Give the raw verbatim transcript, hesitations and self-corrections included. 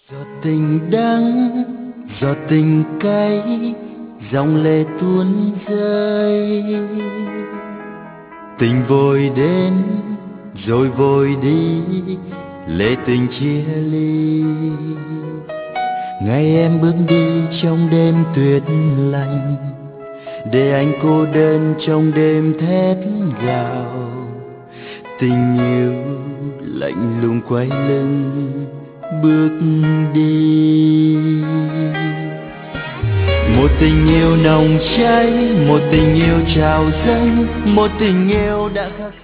Giọt tình đắng, giọt tình cay, dòng lệ tuôn rơi. Tình vội đến rồi vội đi, lệ tình chia ly. Ngày em bước đi trong đêm tuyết lạnh, để anh cô đơn trong đêm thét gào. Tình yêu lạnh lùng quay lưng bước đi. Một tình yêu nồng cháy, một tình yêu trào dâng, một tình yêu đã khắc